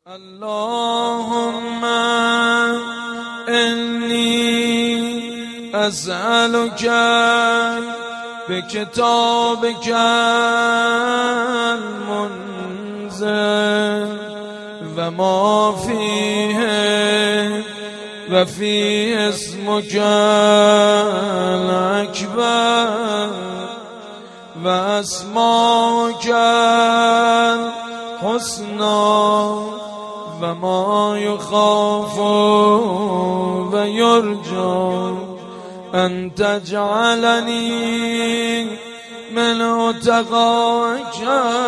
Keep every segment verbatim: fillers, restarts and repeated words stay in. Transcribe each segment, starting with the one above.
اللهم إني أسألك بكتابك المنزل وما فيه وفي اسمك الأكبر وأسماؤك الحسنى وما يخاف ويرجى أن تجعلني من عتقائك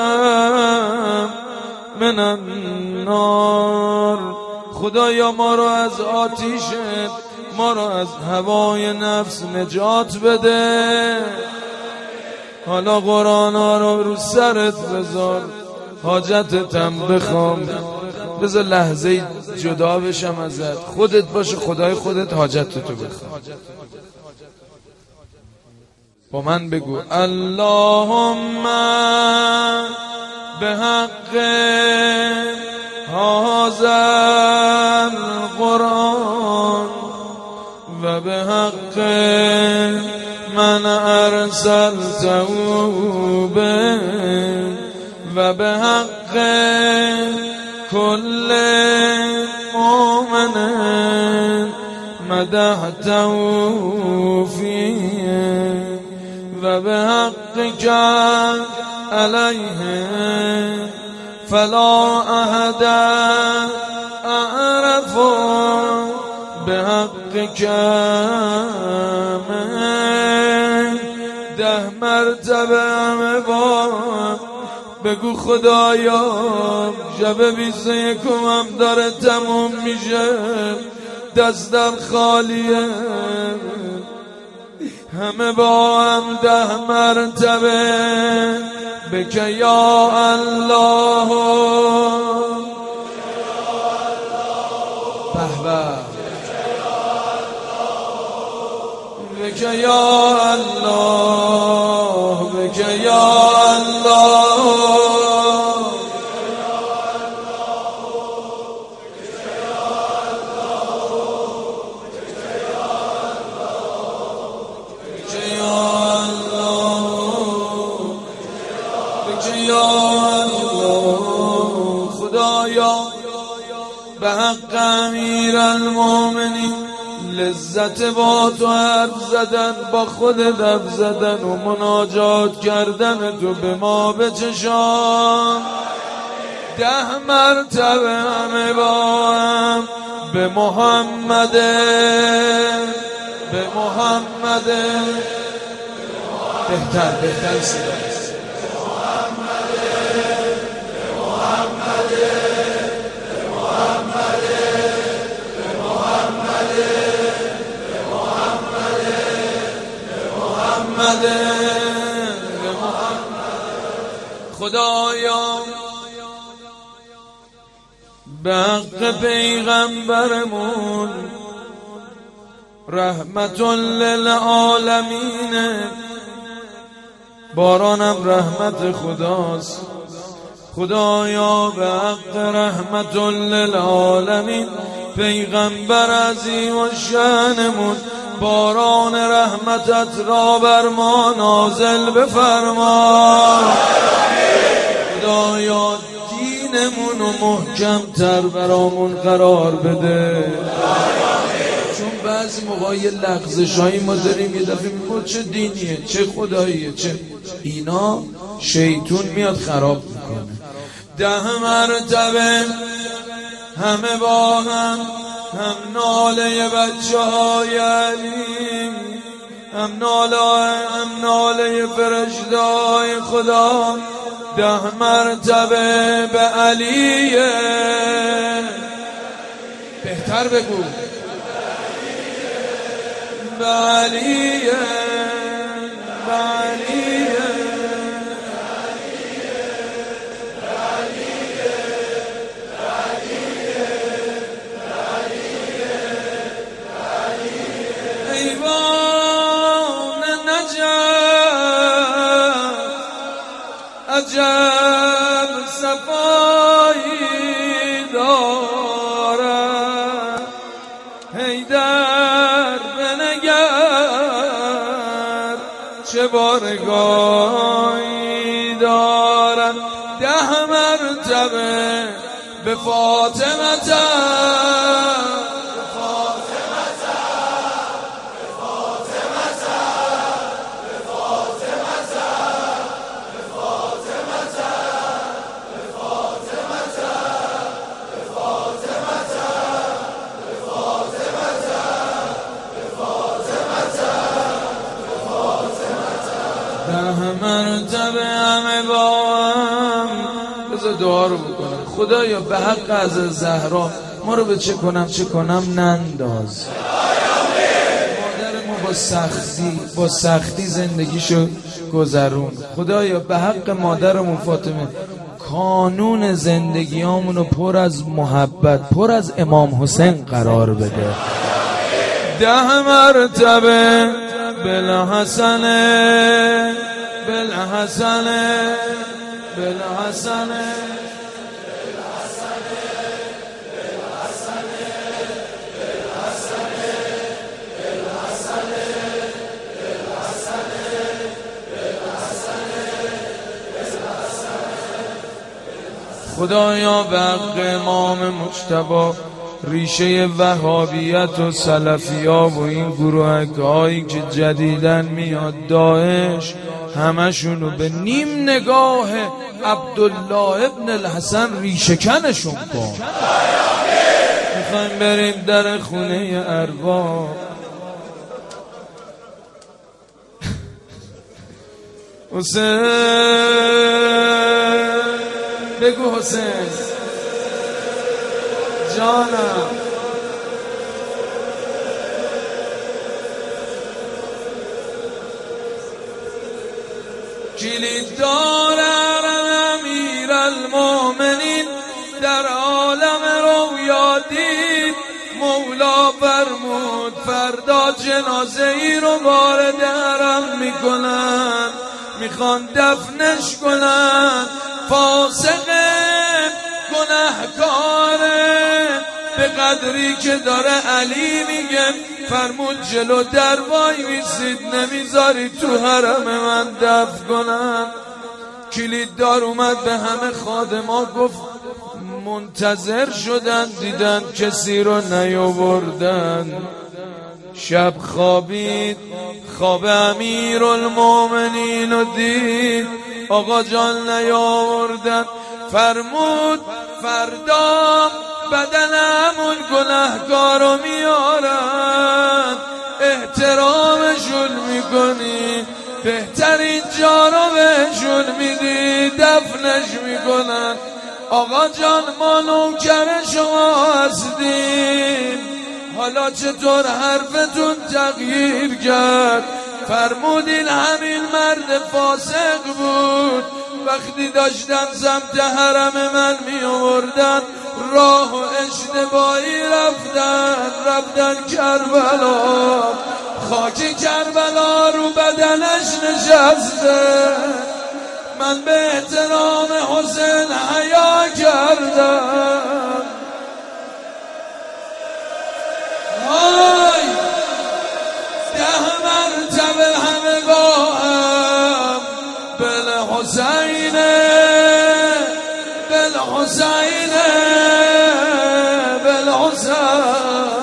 من النار. خدایا ما رو از آتیشت، ما رو از هوای نفس نجات بده. حالا قرآن ها رو رو سرت بذار، حاجتتم بخوام، بذار لحظه جدا بشم ازت، خودت باشه، خدای خودت حاجتتو بخوام. با من بگو اللهم به حق هذا القرآن و به حق من ارسلته به و به حق کل مؤمن مدحته فیه و به حقك علیه فلا احد اعرف به حقك من. ده مرتبه همه با بگو خدایا شب بیست و یکم هم داره تموم میشه، دستم خالیه، همه با هم ده مرتبه بکه یا الله بهبه بکه یا الله بکه یا الله خدایا به حق امیرالمومنین لذت با تو حرف زدن، با خودت حرف زدن و مناجات کردن تو به ما بچشان. ده مرتبه همه با هم به محمد به محمد بهتر بهتر صدا خدایا به حق پیغمبرمون رحمت للعالمین، بارانم رحمت خداست. خدایا به حق رحمت للعالمین پیغمبر عظیم و شأنمون باران رحمتت را بر ما نازل بفرما. خدایا دینمون رو محکم تر برامون قرار بده، چون بعضی موقع یه لغزش هایی ما داریم، یه دفعه میگه چه دینیه چه خداییه چه اینا، شیطون میاد خراب میکنه. ده مرتبه همه با هم هم ناله بچه های علی، هم ناله هم ناله فرشته های خدا. ده مرتبه به علیه، بهتر بگو به علیه به علیه ایوان نجف عجب صفایی دارد حیدر بنگر چه بارگاهی دارد ده مرتبه به فاطمه مرتبه همه با هم بذار دعا رو بکنم. خدایا به حق از زهرا ما رو به چه کنم چه کنم ننداز. مادر ما با سختی با سختی زندگیشو گذرون. خدایا به حق مادرمون فاطمه کانون زندگیامونو پر از محبت پر از امام حسین قرار بده. ده مرتبه بالحسنه بالحسنه بالحسنه خدایا به حق امام مجتبی ریشه وهابیت و سلفیا و این گروه‌هایی که جدیدن میاد داعش همشونو به نیم نگاه عبدالله ابن الحسن ریشه کنشون کن. میخوایم بریم در خونه ارباب. حسین بگو حسین جانم کلید دارم امیر المومنین در عالم رویا دید مولا فرمود فردا جنازه ای رو وارد حرم میکنن میخوان دفنش کنن فاسقه گناهکاره به قدری که داره علی میگه فرمود جلو در وای میسید نمیذاری تو حرم من دفن کنن. کلید دار اومد به همه خادما گفت منتظر شدن دیدن کسی رو نیاوردن. شب خوابید خواب امیر المومنین رو دید آقا جان نیاوردن. فرمود فردا بدنمون گناهکارو میارن احترامشون میکنی بهترین جا رو بهشون میدی دفنش میکنن. آقا جان ما نوکر شما هستیم حالا چطور حرفتون تغییر کرد؟ فرمودین همین مرد فاسق بود وقتی داشتن سمت حرم من می آوردن راه و اشتباهی رفتن رفتن کربلا خاک کربلا رو بدنش نشسته من به احترام حسین حیا کردم. های ده مرتبه همه با هم بالحسین بالحسین بالحسین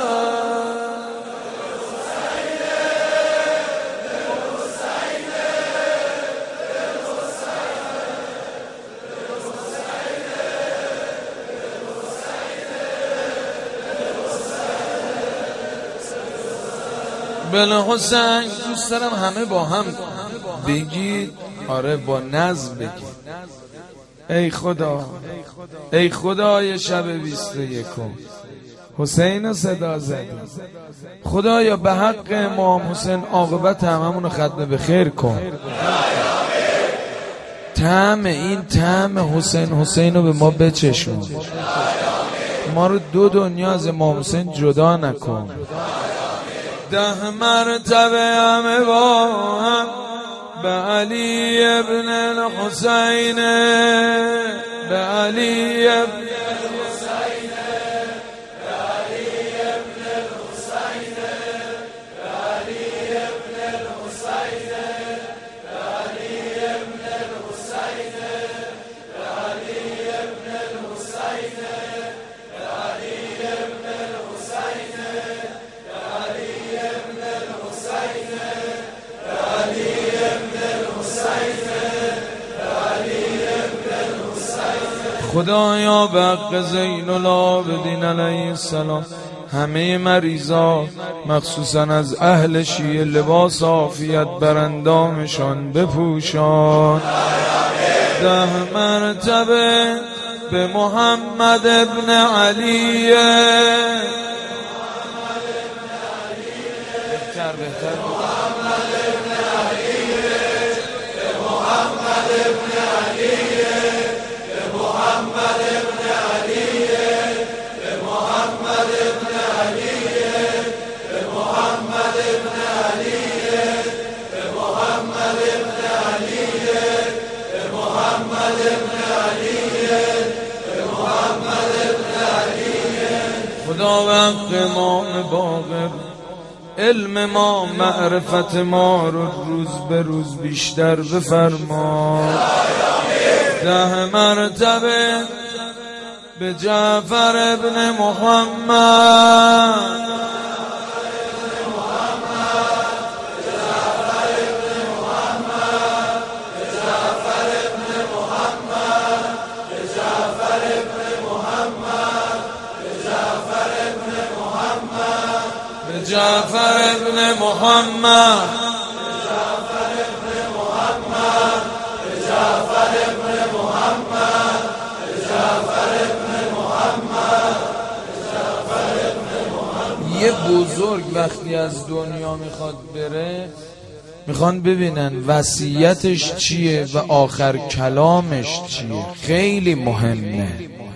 بالحسین. دوست دارم همه با هم بگید آره با نظم بگید ای خدا ای خدای شب بیست و یکم حسین رو صدا زدی خدایا به حق امام حسین عاقبت هممون رو ختم به خیر کن. طعم این طعم حسین حسین رو به ما بچشون ما رو دو دنیا از امام حسین جدا نکن. ده مرتبه همه با هم به علی ابن الحسین به علی ابن الحسین خدایا به حق زین العابدین علیه السلام همه مریضا مخصوصا از اهل شیعه لباس عافیت بر اندامشان بپوشان. ده مرتبه به محمد ابن علی بهتر بهتر محمد ابن علی به محمد ابن علی به محمد ابن علی به محمد ابن علی به محمد ابن علی به محمد ابن علی به محمد ابن علی به محمد ابن علی. خدا وقت امام باقر علم ما معرفت ما رو روز به روز بیشتر بفرما. ده مرتبه به جعفر ابن محمد جعفر ابن محمد جعفر ابن محمد جعفر ابن محمد جعفر ابن محمد جعفر ابن محمد. یه بزرگ وقتی از دنیا میخواد بره میخوان ببینن وصیتش چیه و آخر کلامش چیه. خیلی مهمه.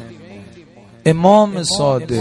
امام صادق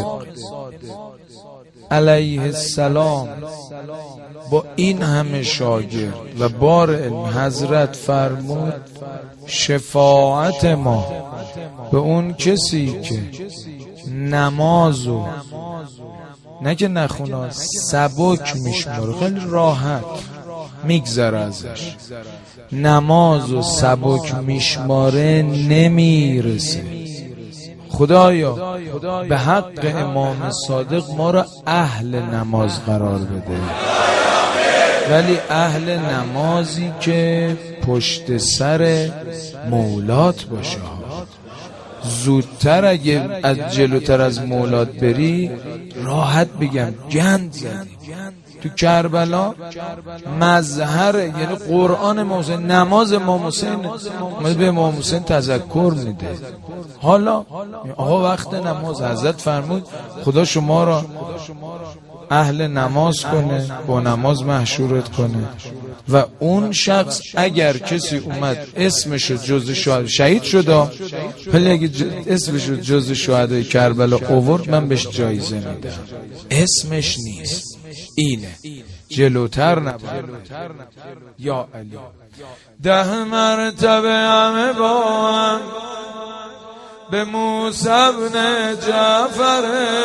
علیه السلام با این همه شاگرد و بار علم حضرت فرمود شفاعت ما به اون کسی که نمازو نه که نخونه سبک میشماره، خیلی راحت میگذره ازش، نمازو سبک میشماره نمیرسه. خدایا به حق امام صادق ما را اهل نماز قرار بده، ولی اهل نمازی که پشت سر مولات باشه. زودتر اگه از جلوتر از مولات بری راحت بگم گند زدی. تو کربلا مظهر یعنی قرآن امام حسین، نماز امام حسین به امام حسین تذکر میده. حالا آقا وقت نماز حضرت فرمود خدا شما را اهل نماز کنه، با نماز محشورت کنه. و اون شخص اگر کسی اومد اسمش جزو شهدا شهید شده، ولی اگه اسمش جزو شهدای کربلا آورد من بهش جایزه میدم. اسمش نیست، اینه جلوتر نباید. یا علی ده مرتبه همه با هم به موسی بن جعفر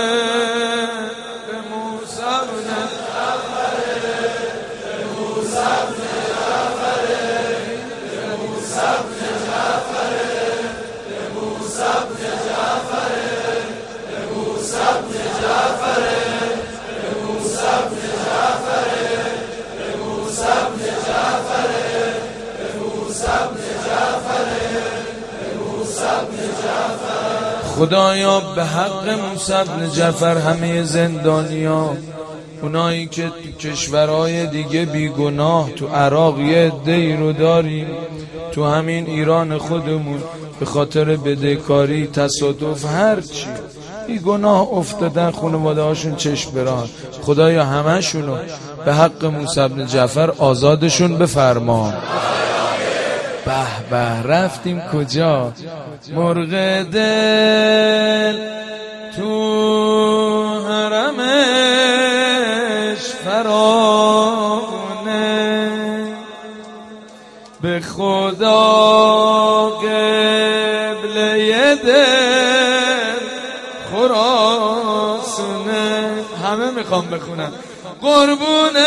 به موسی بن جعفر به موسی بن جعفر به موسی بن جعفر به موسی بن جعفر به موسی بن جعفر به موسی بن جعفر به موسی بن جعفر به موسی بن جعفر به موسی بن جعفر. خدایا به حق موسی بن جعفر همه زندانیا، اونایی که تو کشورهای دیگه بیگناه، تو عراق یه عده‌ای رو داریم، تو همین ایران خودمون به خاطر بدهکاری تصادف هرچی بیگناه افتادن، خانواده هاشون چشم بران. خدایا همشونو به حق موسی بن جعفر آزادشون بفرما. به به رفتیم کجا؟ مرغ دل تو حرمش فرانه، به خدا قبله دل خراسونه. همه میخوام بخونم قربونه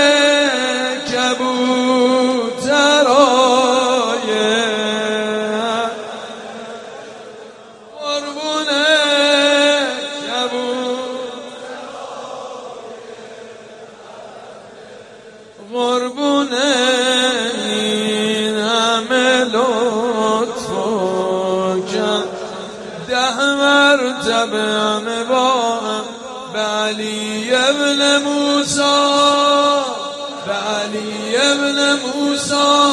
کبوترای، قربونه کبوترای، قربونه این همه لطف و کرم همه با هم به علی ابن موسی به علی ابن موسی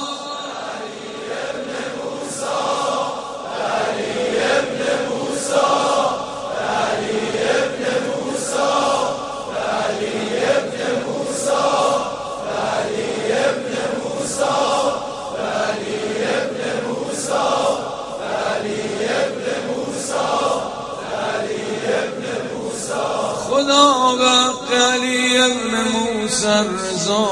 خدا به علی ابن موسی رضا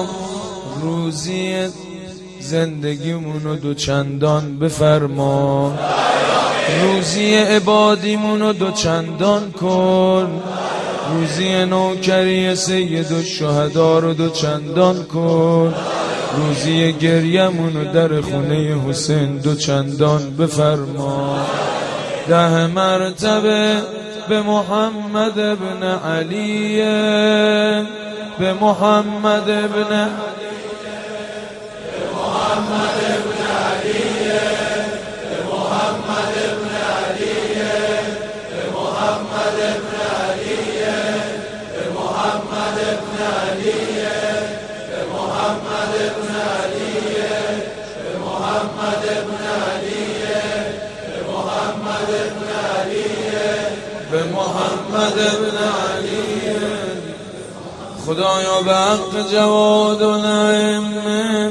روزی زندگیمونو دو چندان بفرما، روزی عبادیمونو دو چندان کن، روزی نوکری سید الشهدا رو دو چندان کن، روزی گریمونو در خونه حسین دو چندان بفرما. ده مرتبه به محمد ابن علی به محمد ابن به محمد ابن علی به محمد ابن علی به محمد ابن علی به محمد ابن علی به محمد ابن علی به محمد ابن علی به محمد ابن علی به محمد ابن علی. خدایا به حق جواد و نعیم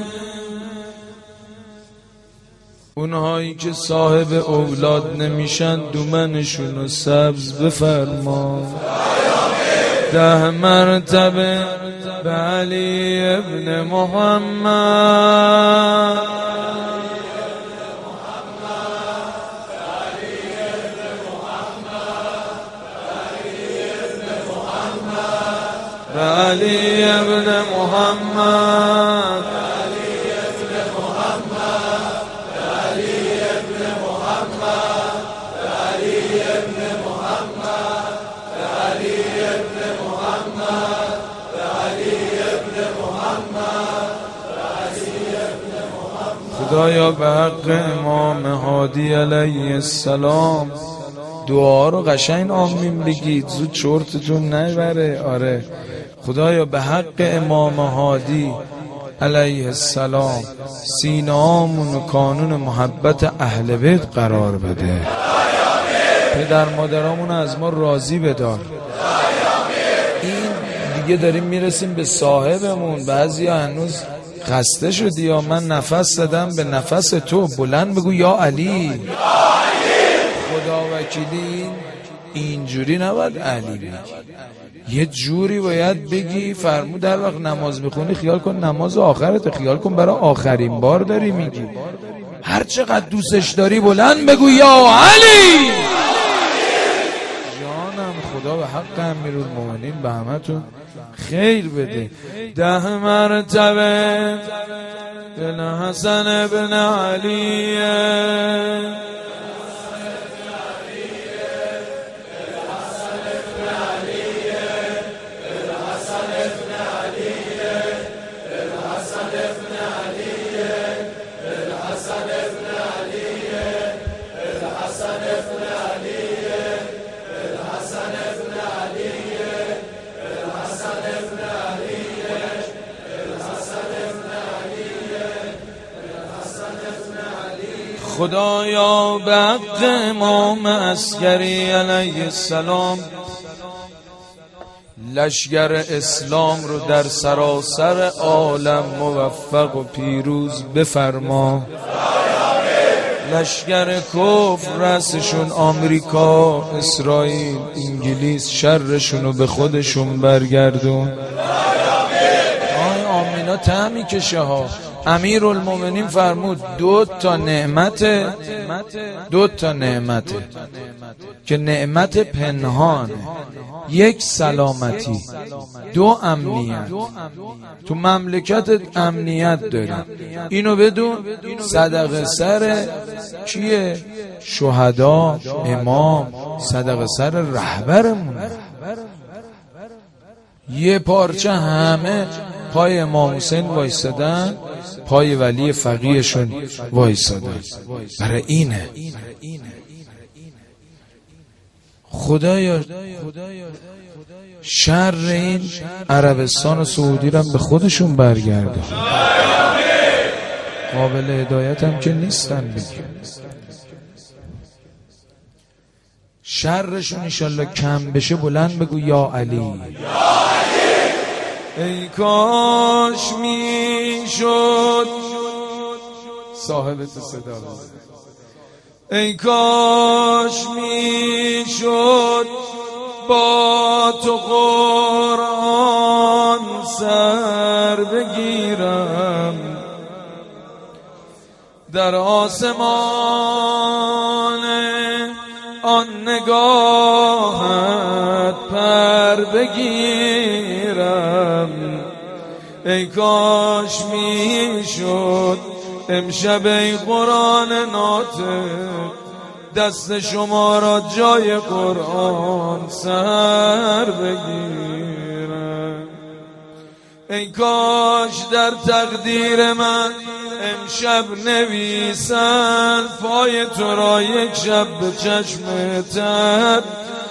اونهایی که صاحب اولاد نمیشن دومنشون رو سبز بفرما. ده مرتبه به علی ابن محمد علی ابن محمد علی ابن محمد علی ابن محمد علی ابن محمد علی ابن محمد علی ابن محمد علی ابن محمد. خدایا به حق امام هادی علیه السلام دعا رو قشنگ آمین بگید، زود چرتتون نبره. آره خدایا به حق امام هادی علیه السلام سینه‌هامون و کانون محبت اهل بیت قرار بده. پدر مادرامون از ما راضی بدار. این دیگه داریم میرسیم به صاحبمون. بعضیا هنوز خسته شدی یا من نفس زدم به نفس تو، بلند بگو یا علی. خدا وکیلی اینجوری نباید علی بگی، یه جوری باید بگی. فرمود در وقت نماز میخونی خیال کن نماز آخرت، خیال کن برای آخرین بار داری میگی. هر چقدر دوستش داری بلند بگو یا علی. جانم خدا به حق امیرالمومنین به همتون خیر بده. ده مرتبه بن حسن ابن علی خدایا به حق امام عسکری علیه السلام لشگر اسلام رو در سراسر عالم موفق و پیروز بفرما. لشگر کفر رأسشون آمریکا، اسرائیل، انگلیس شرشون رو به خودشون برگردون. آی آمینا تعمی کشه ها. امیر المومنین فرمود دو تا نعمت دو تا نعمت که نعمت پنهان، یک سلامتی، دو امنیت. تو مملکت امنیت داریم، اینو بدون. صدقه سر کیه؟ شهدا، امام، صدقه سر رهبرمون. یه پارچه همه پای امام حسین وایسادن، پای ولی فقیهشون وایسادن. برای اینه خدایا شر این عربستان و سعودی رو به خودشون برگردون. قابل هدایت هم که نیستن بگیم. شرشون انشالله کم بشه بلند بگو یا علی. ای کاش میشد صاحب تو صدا بزن. ای کاش میشد با تو قرآن سر بگیرم، در آسمان آن نگاهت پر بگیرم. ای کاش میشد امشب ای قرآن ناطق دست شما را جای قرآن سر بگیرم. ای کاش در تقدیر من امشب نویسن پای تو را یک شب به چشم تر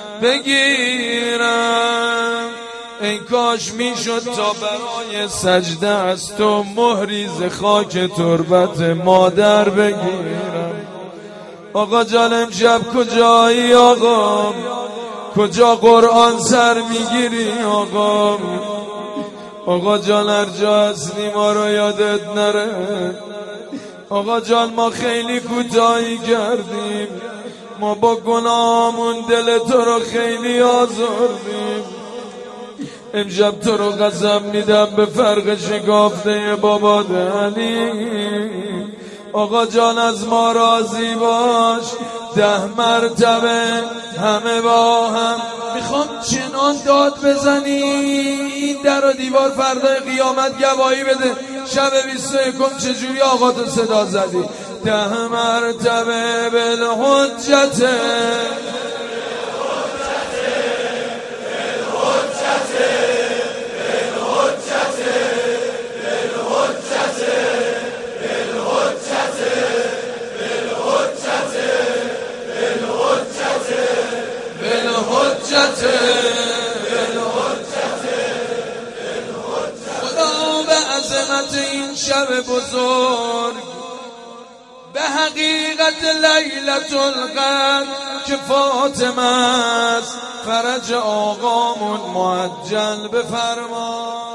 بگیرم. ای کاش میشد تا برای سجده از تو مهری ز خاک تربت مادر بگیرم. آقا جان امشب کجایی آقا؟ کجا قرآن سر میگیری آقا؟ آقا جان هر جا هستی ما رو یادت نره. آقا جان ما خیلی کوتاهی کردیم، ما با گناهمون دل تو رو خیلی آزردیم. امشب تو رو قسم میدم به فرق شکافته بابا علی. آقا جان از ما راضی باش، ده مرتبه همه با هم میخوام چنان داد بزنی این در و دیوار فردای قیامت گواهی بده شب بیست و یکم چجوری آقا تو صدا زدی. ده مرتبه بالحجت خدا به عظمت این شب بزرگ، به حقیقت لیلة القدر که فاطمه است، فرج آقامون معجل بفرما.